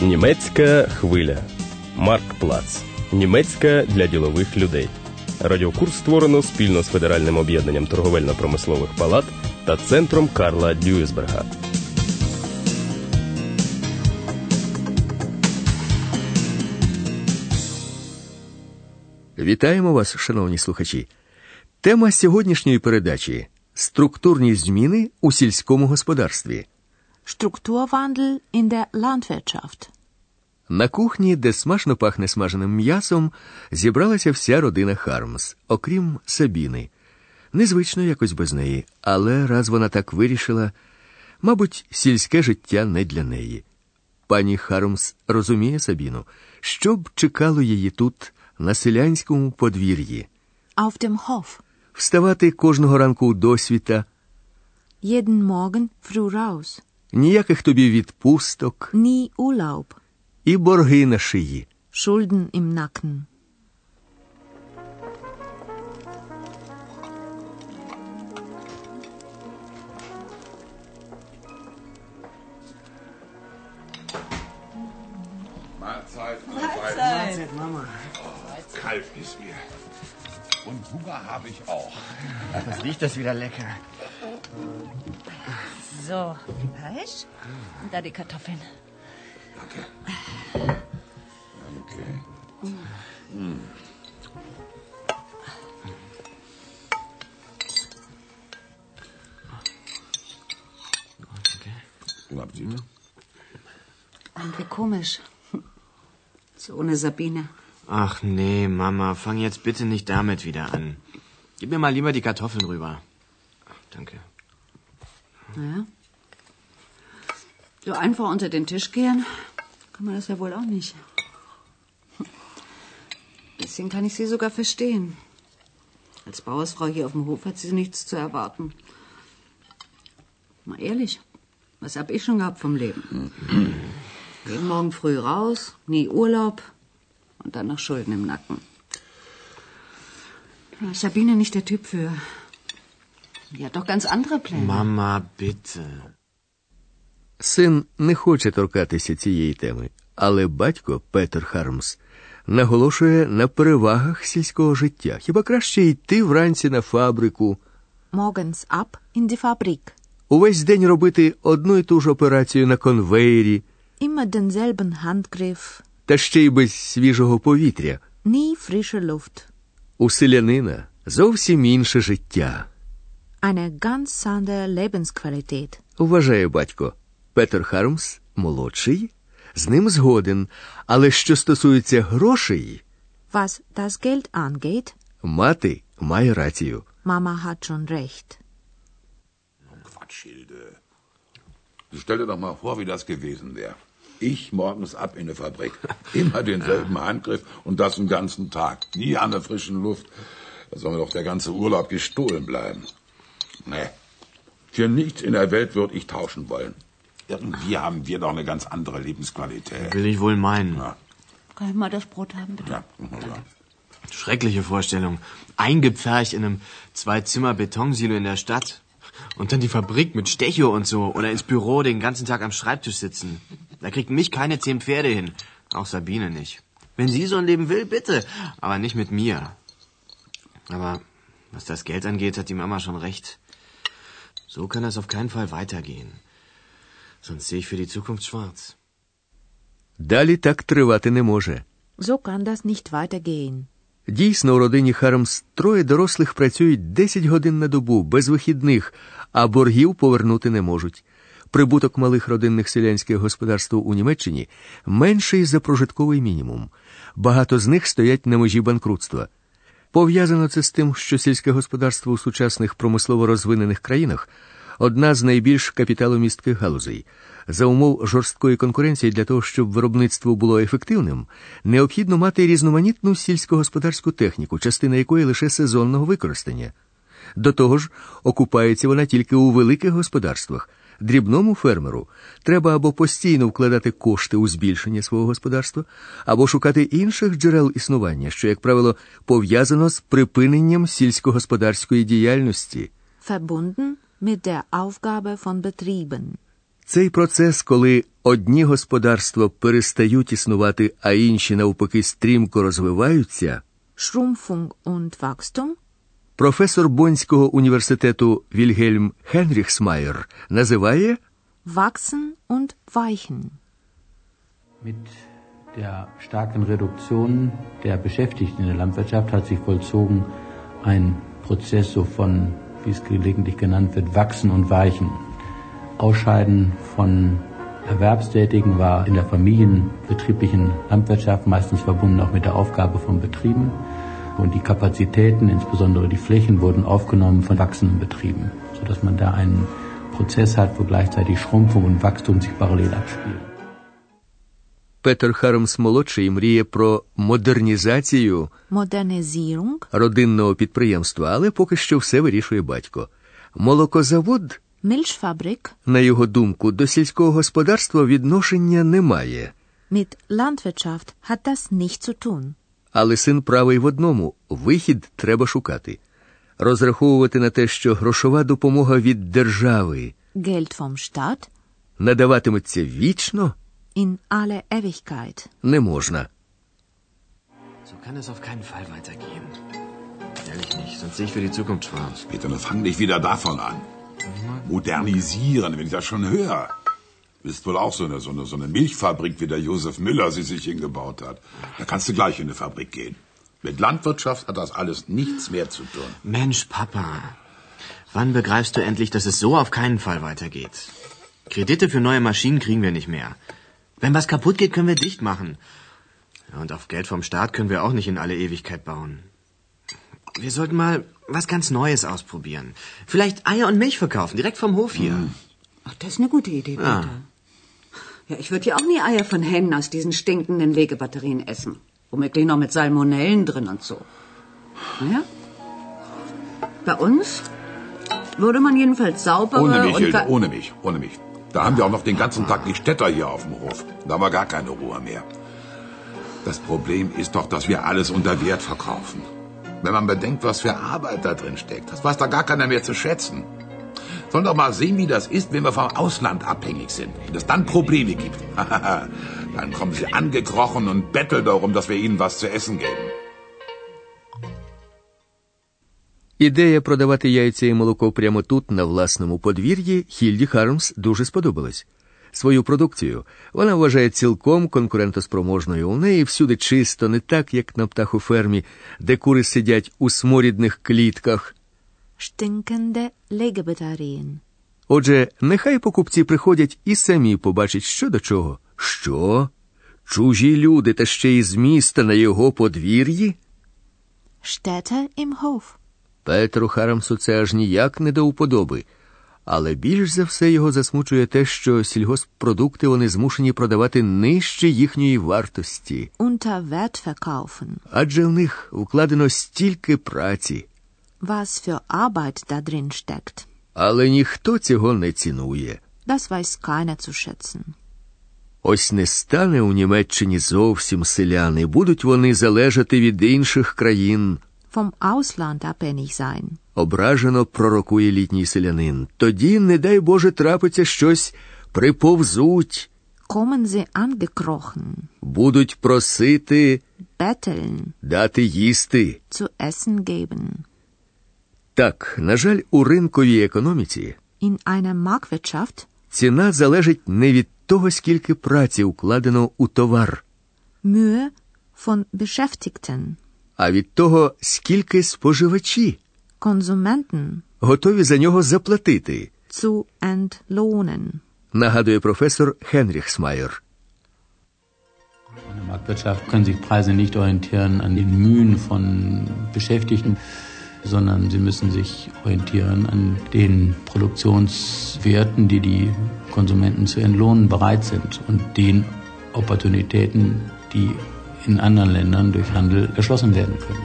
Німецька хвиля. Марктплац. Німецька для ділових людей. Радіокурс створено спільно з Федеральним об'єднанням торговельно-промислових палат та Центром Карла Дюйсберга. Вітаємо вас, шановні слухачі. Тема сьогоднішньої передачі – структурні зміни у сільському господарстві. Strukturwandel in der Landwirtschaft. На кухні, де смачно пахне смаженим м'ясом, зібралася вся родина Хармс, окрім Сабіни. Незвично якось без неї, але раз вона так вирішила, мабуть, сільське життя не для неї. Пані Хармс розуміє Сабіну, що б чекало її тут, на селянському подвір'ї. Auf dem Hof. Вставати кожного ранку до світа. Jeden Morgen früh raus. Ніяких тобі відпусток. Nie Urlaub. І борги на шиї. Schulden im Nacken. Mahlzeit. Mahlzeit, Mama. Kalt ist mir. Und Hunger habe ich auch. Was riecht das wieder lecker? So, Fleisch und da die Kartoffeln. Danke. Danke. Guten Appetit. Wie komisch. So ohne Sabine. Ach nee, Mama, fang jetzt bitte nicht damit wieder an. Gib mir mal lieber die Kartoffeln rüber. Danke. Naja. So einfach unter den Tisch gehen, kann man das ja wohl auch nicht. Deswegen kann ich sie sogar verstehen. Als Bauersfrau hier auf dem Hof hat sie nichts zu erwarten. Mal ehrlich, was hab ich schon gehabt vom Leben? Jeden Morgen früh raus, nie Urlaub und dann noch Schulden im Nacken. Da ist Sabine nicht der Typ für. Die hat doch ganz andere Pläne. Mama, bitte. Син не хоче торкатися цієї теми, але батько, Петер Хармс, наголошує на перевагах сільського життя. Хіба краще йти вранці на фабрику, Morgens ab in die Fabrik. увесь день робити одну і ту ж операцію на конвеєрі, Immer denselben Handgriff. та ще й без свіжого повітря. Nie frische Luft. У селянина зовсім інше життя, Eine ganz andere Lebensqualität. вважає батько. Петер Хармс молодший, з ним згоден, але що стосується грошей, Was das Geld angeht, мати має рацію. Mama hat schon recht. Quatsch, Hilde. Stell dir doch mal vor, wie das gewesen wäre. Ich morgens ab in der Fabrik. Immer denselben Handgriff und das den ganzen Tag. Nie an der frischen Luft. Da soll mir doch der ganze Urlaub gestohlen bleiben. Nee. Für nichts in der Welt würde ich tauschen wollen. Irgendwie haben wir doch eine ganz andere Lebensqualität. Will ich wohl meinen. Ja. Kann ich mal das Brot haben, bitte? Ja. Ja. Schreckliche Vorstellung. Eingepfercht in einem 2-Zimmer-Betonsilo in der Stadt. Und dann die Fabrik mit Stecho und so. Oder ins Büro den ganzen Tag am Schreibtisch sitzen. Da kriegt mich keine 10 Pferde hin. Auch Sabine nicht. Wenn sie so ein Leben will, bitte. Aber nicht mit mir. Aber was das Geld angeht, hat die Mama schon recht. So kann das auf keinen Fall weitergehen. Sonst sehe ich für die Zukunft schwarz. Далі так тривати не може. So kann das nicht weitergehen. Дійсно, у родині Хармс 3 дорослих працюють 10 годин на добу, без вихідних, а боргів повернути не можуть. Прибуток малих родинних селянських господарств у Німеччині менший за прожитковий мінімум. Багато з них стоять на межі банкрутства. Пов'язано це з тим, що сільське господарство у сучасних промислово розвинених країнах – одна з найбільш капіталомістких галузей. За умов жорсткої конкуренції для того, щоб виробництво було ефективним, необхідно мати різноманітну сільськогосподарську техніку, частина якої лише сезонного використання. До того ж, окупається вона тільки у великих господарствах. Дрібному фермеру треба або постійно вкладати кошти у збільшення свого господарства, або шукати інших джерел існування, що, як правило, пов'язано з припиненням сільськогосподарської діяльності. Verbunden mit der Aufgabe von Betrieben. Цей процес, коли одні господарства перестають існувати, а інші навпаки стрімко розвиваються, Schrumpfung und Wachstum, професор Боннського університету Вільгельм Хенріхсмайер називає Wachsen und Weichen. Mit der starken Reduktion der Beschäftigten in der Landwirtschaft hat sich vollzogen ein Prozess so von, wie es gelegentlich genannt wird, Wachsen und Weichen. Ausscheiden von Erwerbstätigen war in der familienbetrieblichen Landwirtschaft meistens verbunden auch mit der Aufgabe von Betrieben. Und die Kapazitäten, insbesondere die Flächen, wurden aufgenommen von wachsenden Betrieben, sodass man da einen Prozess hat, wo gleichzeitig Schrumpfung und Wachstum sich parallel abspielen. Петер Хармс-молодший мріє про модернізацію Modernisierung, родинного підприємства, але поки що все вирішує батько. Молокозавод, Milchfabrik, на його думку, до сільського господарства відношення немає. mit Landwirtschaft hat das nichts zu tun. Але син правий в одному – вихід треба шукати. Розраховувати на те, що грошова допомога від держави Geld vom Staat надаватиметься вічно, in alle Ewigkeit. не можна. So kann es auf keinen Fall weitergehen. Ehrlich nicht, sonst sehe ich für die Zukunft schwarz. Peter, fang nicht wieder davon an. Modernisieren, wenn ich das schon höre. Ist wohl auch so eine Milchfabrik, wie der Josef Müller sie sich hingebaut hat. Da kannst du gleich in eine Fabrik gehen. Mit Landwirtschaft hat das alles nichts mehr zu tun. Mensch, Papa. Wann begreifst du endlich, dass es so auf keinen Fall weitergeht? Kredite für neue Maschinen kriegen wir nicht mehr. Wenn was kaputt geht, können wir dicht machen. Ja, und auf Geld vom Staat können wir auch nicht in alle Ewigkeit bauen. Wir sollten mal was ganz Neues ausprobieren. Vielleicht Eier und Milch verkaufen, direkt vom Hof hier. Ach, das ist eine gute Idee, Peter. Ja, ich würde ja auch nie Eier von Hennen aus diesen stinkenden Legebatterien essen. Womöglich noch mit Salmonellen drin und so. Naja. Bei uns würde man jedenfalls saubere Ohne mich, und... Hilde, ohne mich. Da haben wir auch noch den ganzen Tag die Städter hier auf dem Hof. Da haben wir gar keine Ruhe mehr. Das Problem ist doch, dass wir alles unter Wert verkaufen. Wenn man bedenkt, was für Arbeit da drin steckt, das weiß da gar keiner mehr zu schätzen. Sollen doch mal sehen, wie das ist, wenn wir vom Ausland abhängig sind. Wenn es dann Probleme gibt. Dann kommen sie angekrochen und betteln darum, dass wir ihnen was zu essen geben. Ідея продавати яйця і молоко прямо тут, на власному подвір'ї, Хільді Хармс дуже сподобалась. Свою продукцію вона вважає цілком конкурентоспроможною. У неї всюди чисто, не так, як на птахофермі, де кури сидять у сморідних клітках. Stinkende Legebatterien. Отже, нехай покупці приходять і самі побачать, що до чого. Що? Чужі люди, та ще й з міста на його подвір'ї? Städte im Hof. Петру Хармсу це аж ніяк не до вподоби. Але більш за все його засмучує те, що сільгосппродукти вони змушені продавати нижче їхньої вартості. Unter Wert verkaufen. Адже в них вкладено стільки праці. Was für Arbeit da drin steckt. Але ніхто цього не цінує. Das weiß keiner zu schätzen. Ось не стане у Німеччині зовсім селяни, будуть вони залежати від інших країн. Vom Ausland abhängig sein. Ображено пророкує літній селянин. Тоді, не дай Боже, трапиться щось, приповзуть. Kommen sie angekrochen. Будуть просити Betteln. дати їсти. Zu essen geben. Так, на жаль, у ринковій економіці In einer Marktwirtschaft ціна залежить не від того, скільки праці вкладено у товар, Mühe von Beschäftigten. а від того, скільки споживачі Konsumenten готові за нього заплатити, zu entlohnen. нагадує професор Хенріхсмайер. In der Marktwirtschaft können sich Preise nicht orientieren an den Mühen von Beschäftigten, sondern sie müssen sich orientieren an den Produktionswerten, die die Konsumenten zu entlohnen bereit sind und den Opportunitäten, die in anderen Ländern durch Handel erschlossen werden können.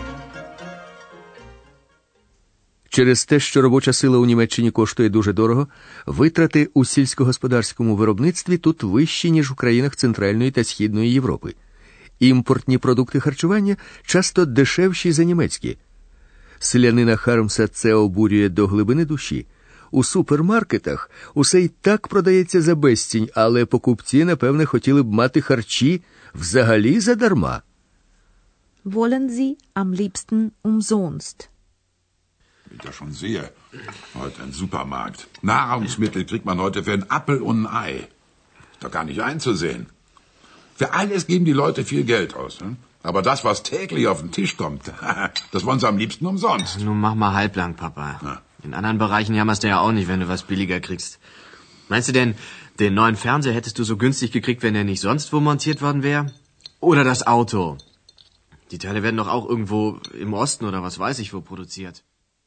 Через те, що робоча сила у Німеччині коштує дуже дорого, витрати у сільськогосподарському виробництві тут вищі, ніж у країнах Центральної та Східної Європи. Імпортні продукти харчування часто дешевші за німецькі. Селянина Хармса це обурює до глибини душі. У супермаркетах усе й так продається за безцінь, але покупці, напевне, хотіли б мати харчі взагалі задарма. Wollen Sie am liebsten umsonst? Wie ich das schon sehe, heute ein Supermarkt. Nahrungsmittel kriegt man heute für einen Appel und ein Ei. Ist doch gar nicht einzusehen. Für alles geben die Leute viel Geld aus. Hm? Aber das, was täglich auf den Tisch kommt, das wollen sie am liebsten umsonst. Nun mach mal halblang, Papa. Ja. In anderen Bereichen jammerst du ja auch nicht, wenn du was billiger kriegst. Meinst du denn, den neuen Fernseher hättest du so günstig gekriegt, wenn er nicht sonst wo montiert worden wäre? Oder das Auto? Die Teile werden doch auch irgendwo im Osten oder was weiß ich wo produziert.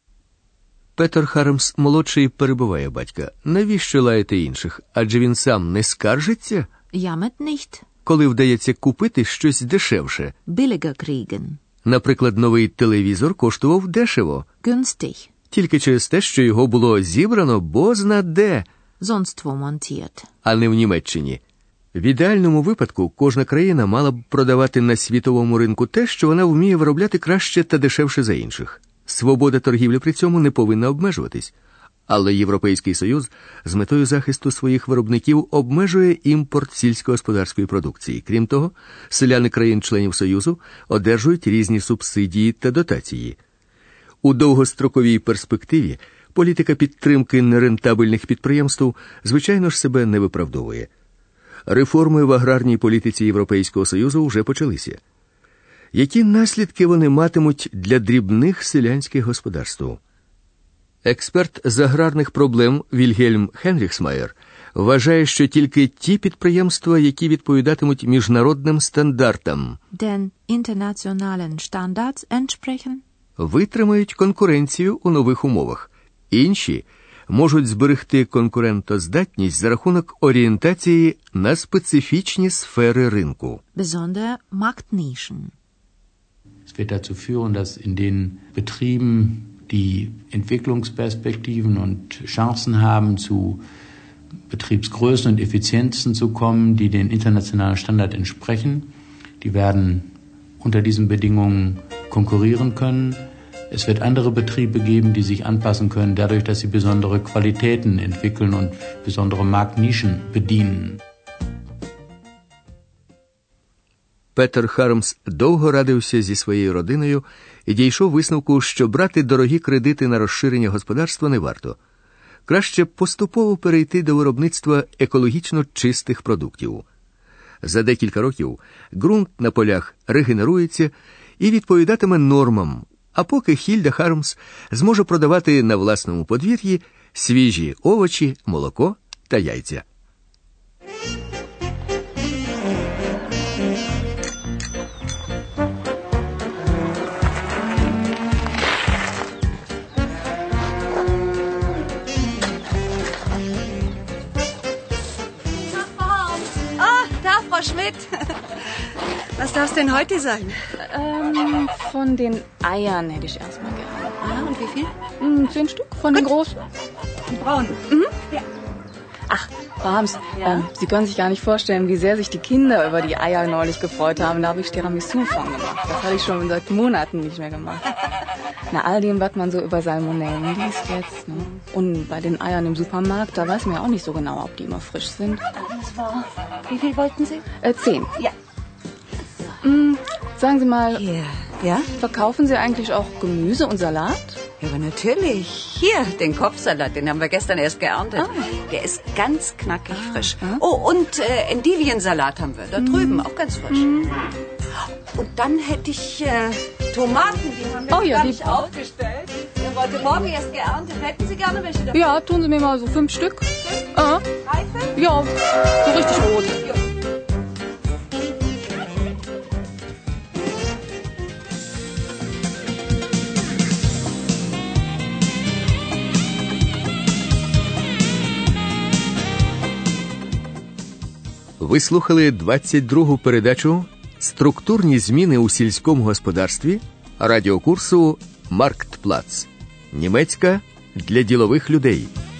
Петер Хармс молодший перебиває батька. Навіщо лаяти інших? Адже він сам не скаржиться, Jammert nicht. коли вдається купити щось дешевше. Billiger kriegen. Наприклад, новий телевізор коштував дешево. Günstig. Тільки через те, що його було зібрано бозна де, Sonst wo montiert. а не в Німеччині. В ідеальному випадку кожна країна мала б продавати на світовому ринку те, що вона вміє виробляти краще та дешевше за інших. Свобода торгівлі при цьому не повинна обмежуватись. Але Європейський Союз з метою захисту своїх виробників обмежує імпорт сільськогосподарської продукції. Крім того, селяни країн-членів Союзу одержують різні субсидії та дотації. У довгостроковій перспективі політика підтримки нерентабельних підприємств, звичайно ж, себе не виправдовує. Реформи в аграрній політиці Європейського Союзу вже почалися. Які наслідки вони матимуть для дрібних селянських господарств? Експерт з аграрних проблем Вільгельм Хенріхсмаєр вважає, що тільки ті підприємства, які відповідатимуть міжнародним стандартам, Den internationalen Standards entsprechen? Витримають конкуренцію у нових умовах. Інші можуть зберегти конкурентоздатність за рахунок орієнтації на специфічні сфери ринку. Besondere Marktnischen. Es wird dazu führen, dass in den Betrieben, die Entwicklungsperspektiven und Chancen haben, zu Betriebsgrößen und Effizienzen zu kommen, die den internationalen Standard entsprechen, die werden unter diesen Bedingungen konkurrieren können. Es wird andere Betriebe geben, die sich anpassen können, dadurch, dass sie besondere Qualitäten entwickeln und besondere Marktnischen bedienen. Петер Хармс довго радився зі своєю родиною і дійшов висновку, що брати дорогі кредити на розширення господарства не варто. Краще поступово перейти до виробництва екологічно чистих продуктів. За декілька років ґрунт на полях регенерується і відповідатиме нормам, а поки Хільда Хармс зможе продавати на власному подвір'ї свіжі овочі, молоко та яйця. Schmidt, was darf es denn heute sein? Von den Eiern hätte ich erstmal gerne. Ah, und wie viel? 10 Stück von den großen. Die braunen. Ja. Ach, Frau Harms, Sie können sich gar nicht vorstellen, wie sehr sich die Kinder über die Eier neulich gefreut haben. Da habe ich Tiramisu von gemacht. Das habe ich schon seit Monaten nicht mehr gemacht. Na, all dem, was man so über Salmonellen liest jetzt. Ne? Und bei den Eiern im Supermarkt, da weiß man ja auch nicht so genau, ob die immer frisch sind. Das war... Wie viel wollten Sie? 10. Ja. Sagen Sie mal, Hier. Ja? verkaufen Sie eigentlich auch Gemüse und Salat? Ja, aber natürlich. Hier, den Kopfsalat, den haben wir gestern erst geerntet. Der ist ganz knackig frisch. Oh, und Endiviensalat haben wir. Da drüben, auch ganz frisch. Und dann hätte ich Tomaten, die haben wir gar nicht aufgestellt. Der wurde morgen erst geerntet. Hätten Sie gerne welche davon? Ja, tun Sie mir mal so 5 Stück. Reife? Ja, so richtig rot. Ja. Ви слухали 22-гу передачу «Структурні зміни у сільському господарстві» радіокурсу «Марктплац». Німецька для ділових людей.